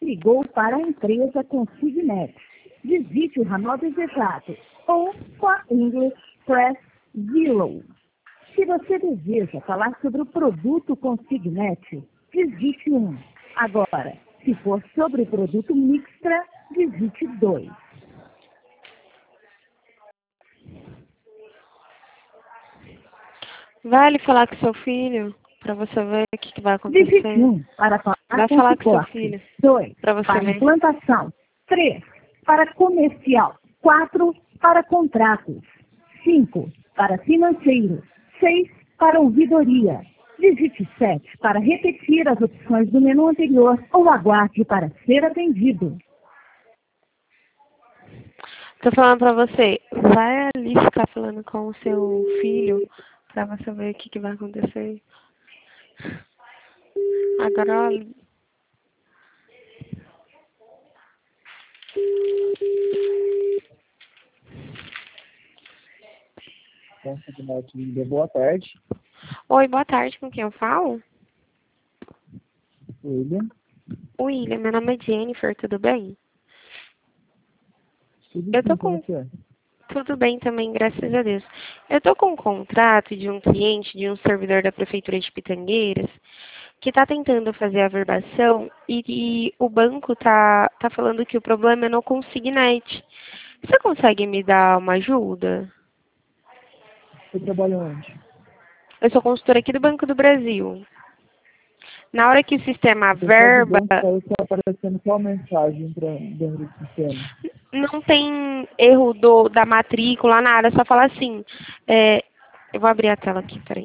ligou para a empresa Consignet. Digite o ramal desejado ou, for English, press 0. Se você deseja falar sobre o produto Consignet, digite 1. Agora, se for sobre o produto Mixtra, digite 2. Vale falar com seu filho para você ver o que vai acontecer. Digite 1 para falar Vai com falar com seu suporte. filho 2 para você para ver. implantação. 3 para comercial. 4 para contratos. 5 para financeiro. 6 para ouvidoria. Digite 7 para repetir as opções do menu anterior ou aguarde para ser atendido. Tô falando pra você, vai ali ficar falando com o seu filho pra você ver o que vai acontecer. Agora, olha. Boa tarde. Oi, boa tarde, com quem eu falo? William. William, meu nome é Jennifer, tudo bem? Tudo Eu tô bem com com... você? Tudo bem também, graças a Deus. Eu tô com um contrato de um cliente, de um servidor da Prefeitura de Pitangueiras, que está tentando fazer a verbação e o banco tá falando que o problema é no Consignet. Você consegue me dar uma ajuda? Você trabalha onde? Eu sou consultora aqui do Banco do Brasil. Na hora que o sistema O pessoal do verba, banco falou que está aparecendo qual mensagem dentro do sistema? não tem erro da matrícula, nada, só fala assim. Eu vou abrir a tela aqui, peraí.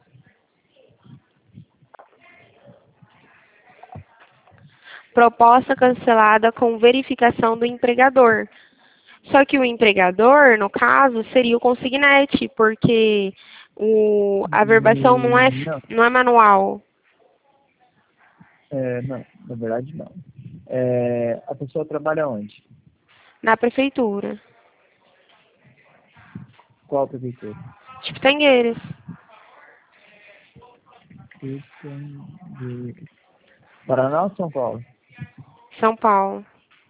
Proposta cancelada com verificação do empregador. Só que o empregador, no caso, seria o Consignet, porque a verbação não é manual. Não, na verdade não. A pessoa trabalha onde? Na prefeitura. Qual prefeitura? De Pitangueiras. Paraná ou São Paulo? São Paulo.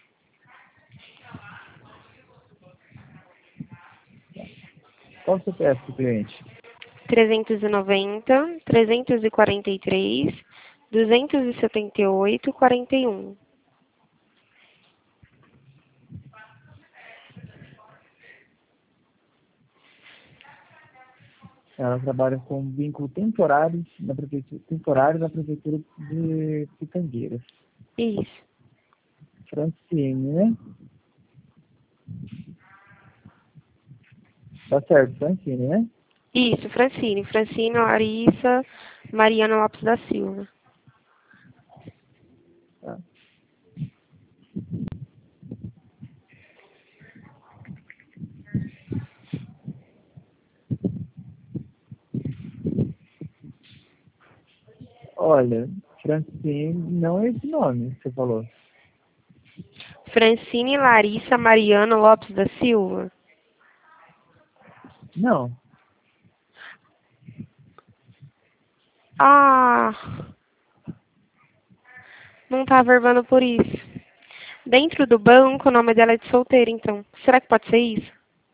Qual o CPF do cliente? 390, 343, 278, 41. Ela trabalha com vínculo temporário na prefeitura de Pitangueiras. Isso. Francine, né? Tá certo, Francine, né? Isso, Francine. Francine, Larissa, Mariana Lopes da Silva. Tá. Olha, Francine não é esse nome que você falou. Francine, Larissa, Mariana Lopes da Silva. Não. Ah, não tá verbando por isso. Dentro do banco, o nome dela é de solteira, então. Será que pode ser isso?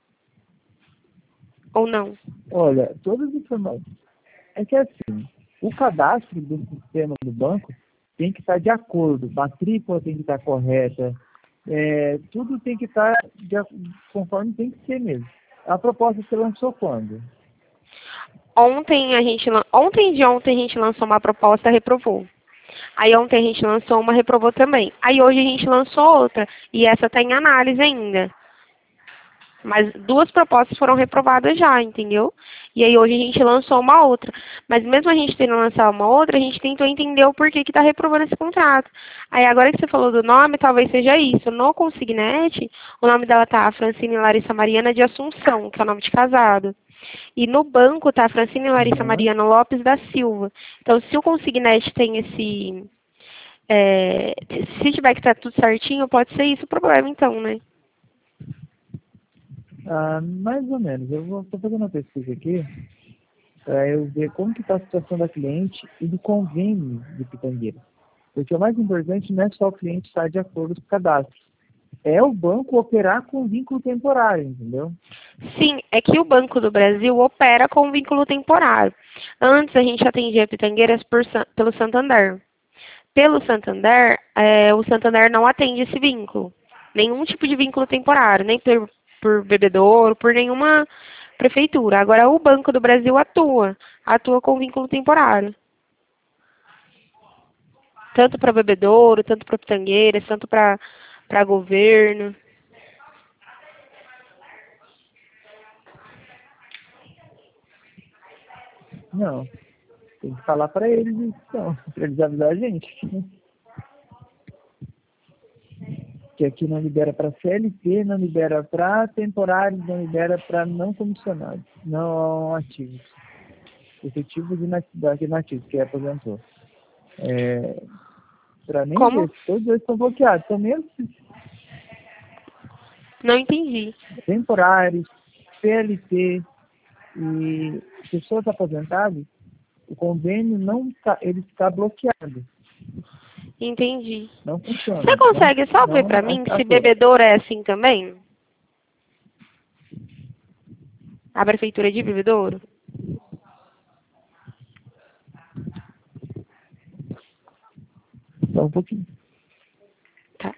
Ou não? Olha, todas as informações. É que assim, o cadastro do sistema do banco tem que estar de acordo. Matrícula tem que estar correta. Tudo tem que estar conforme tem que ser mesmo. A proposta você lançou quando? Ontem de ontem a gente lançou uma proposta, reprovou. Aí ontem a gente lançou uma, reprovou também. Aí hoje a gente lançou outra, e essa está em análise ainda. Mas 2 propostas foram reprovadas já, entendeu? E aí hoje a gente lançou uma outra. Mas mesmo a gente tendo lançado uma outra, a gente tentou entender o porquê que está reprovando esse contrato. Aí agora que você falou do nome, talvez seja isso. No Consignet, o nome dela tá Francine Larissa Mariana de Assunção, que é o nome de casado. E no banco tá Francine Larissa Mariana Lopes da Silva. Então, se o Consignet tem esse... se tiver que estar tudo certinho, pode ser isso o problema, então, né? Mais ou menos. Estou fazendo uma pesquisa aqui para eu ver como que está a situação da cliente e do convênio de Pitangueira. Porque o mais importante não é só o cliente estar de acordo com o cadastro. É o banco operar com vínculo temporário, entendeu? Sim, é que o Banco do Brasil opera com vínculo temporário. Antes a gente atendia Pitangueiras pelo Santander. Pelo Santander, o Santander não atende esse vínculo. Nenhum tipo de vínculo temporário, nem por bebedouro, por nenhuma prefeitura. Agora o Banco do Brasil atua com vínculo temporário. Tanto para bebedouro, tanto para pitangueiras, tanto para governo. Não, tem que falar para eles então, para eles avisar a gente. Que aqui não libera para CLT, não libera para temporários, não libera para não comissionados, não ativos. Efetivos e inativos, que aposentou. Para nem Como? ver, todos eles estão bloqueados. São mesmo Não entendi. temporários, CLT e pessoas aposentadas, o convênio não tá, ele está bloqueado. Entendi. Não funciona. Você consegue só ver para mim se bebedouro é assim também? A prefeitura de Bebedouro? Só um pouquinho. Tá.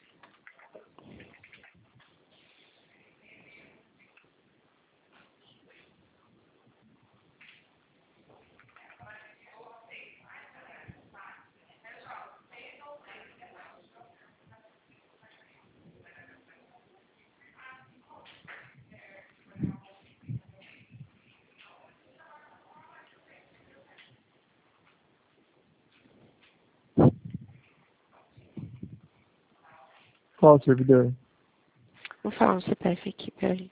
Qual o servidor? Vou falar um CPF aqui, peraí.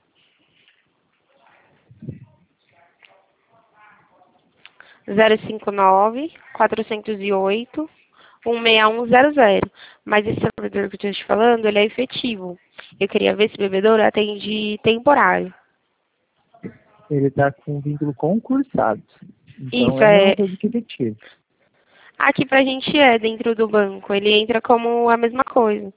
Zero cinco nove 408 16100. Mas esse servidor que eu estou te falando, ele é efetivo. Eu queria ver se bebedouro atende temporário. Ele está com vínculo concursado. Então Isso é a mesma é. coisa que efetivo. Aqui pra gente é dentro do banco. Ele entra como a mesma coisa.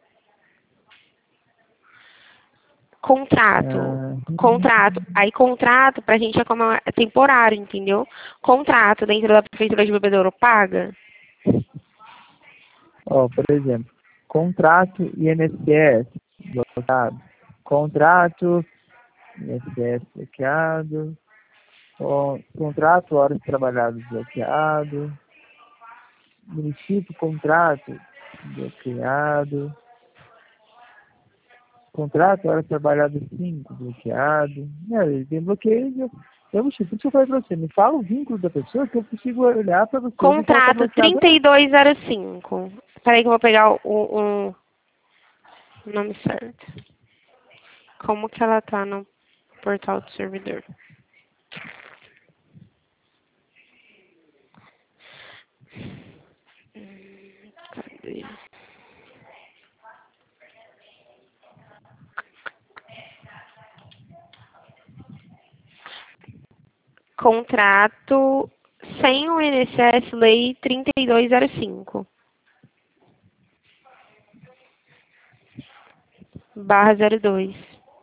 Contrato. Aí contrato pra gente é como é temporário, entendeu? Contrato dentro da prefeitura de Bebedouro paga. Ó, por exemplo, contrato INSS bloqueado. Contrato INSS bloqueado. Contrato horas trabalhadas bloqueado. Município contrato bloqueado. Contrato horas trabalhadas 5 bloqueado. Ele tem bloqueio. Por isso que eu falei pra você, me fala o vínculo da pessoa que eu consigo olhar pra você. Contrato 3205. Peraí que eu vou pegar o nome certo. Como que ela tá no portal do servidor? Cadê? Contrato sem o INSS Lei 3205. Barra 02.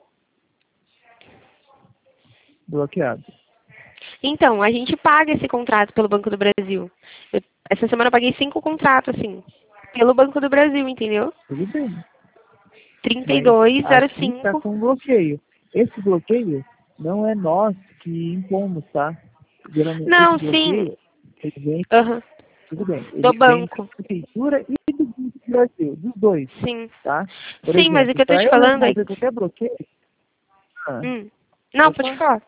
Bloqueado. Então, a gente paga esse contrato pelo Banco do Brasil. Essa semana eu paguei 5 contratos, assim, pelo Banco do Brasil, entendeu? Tudo bem. 3205. Está com bloqueio. Esse bloqueio não é nós que impomos, tá? Geralmente, Não, esse bloqueio, sim. ele vem, tudo bem. Ele Do vem banco. da prefeitura e do Banco do Brasil, dos dois, Sim. tá? Por Sim, exemplo, mas o que eu tô para te falando é. remover qualquer bloqueio, Não, Opa. pode falar.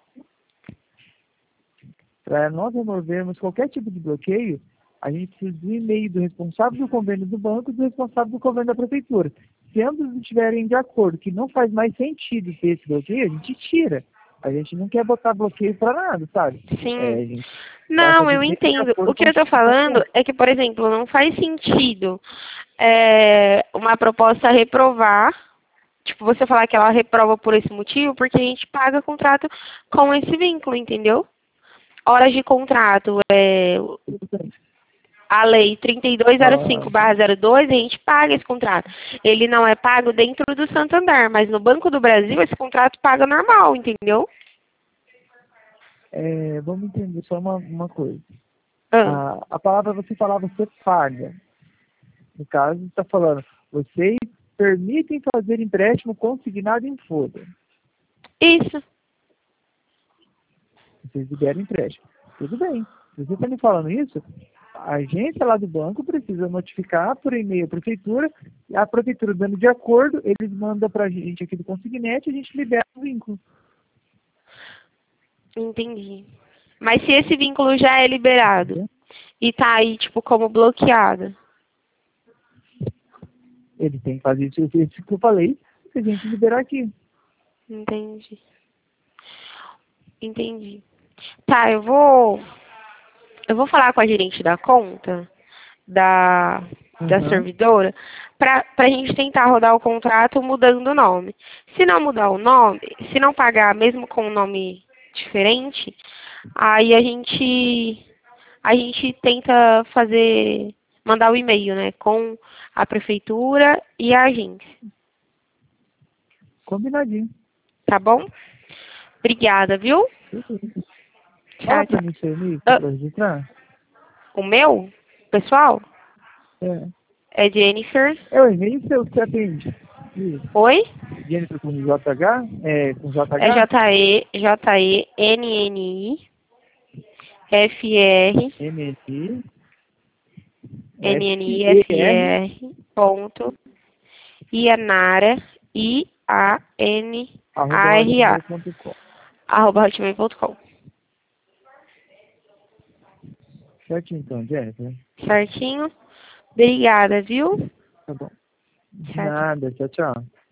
para nós removermos qualquer tipo de bloqueio, a gente precisa do e-mail do responsável do convênio do banco e do responsável do convênio da prefeitura. Se ambos estiverem de acordo que não faz mais sentido ter esse bloqueio, a gente tira. A gente não quer botar bloqueio para nada, sabe? Sim. A gente Não, eu sempre de entendo. acordo O que com eu tô falando é que, por exemplo, não faz sentido uma proposta reprovar, tipo, você falar que ela reprova por esse motivo, porque a gente paga contrato com esse vínculo, entendeu? Horas de contrato, a lei 3205/02, a gente paga esse contrato. Ele não é pago dentro do Santander, mas no Banco do Brasil esse contrato paga normal, entendeu? Vamos entender só uma coisa. Ah, A palavra você falar, você paga. No caso, está falando, vocês permitem fazer empréstimo consignado em folha. isso. Vocês liberam empréstimo. Tudo bem. Se você está me falando isso, a agência lá do banco precisa notificar por e-mail a prefeitura, e a prefeitura dando de acordo, eles mandam para a gente aqui do consignete, a gente libera o vínculo. Entendi. Mas se esse vínculo já é liberado e tá aí, tipo, como bloqueado. Ele tem que fazer isso que eu falei, se a gente liberar aqui. Entendi. Entendi. Tá, eu vou falar com a gerente da conta, da servidora, pra gente tentar rodar o contrato mudando o nome. Se não mudar o nome, se não pagar mesmo com um nome diferente, aí a gente tenta mandar o e-mail, né, com a prefeitura e a agência. Combinadinho. Tá bom? Obrigada, viu? Fala Tchau, para tchau. mim seu e-mail para registrar. O meu, pessoal, é Jennifer. É o e-mail seu que você atende. Isso. Oi? Jennifer com JH? Com JH? É MNI. JENNIFR ponto Ianara IANARA @hotmail.com. Certinho então, Jennifer. Certinho? Obrigada, viu? Tá bom. De Tchau, tchau. nada. Tchau, tchau.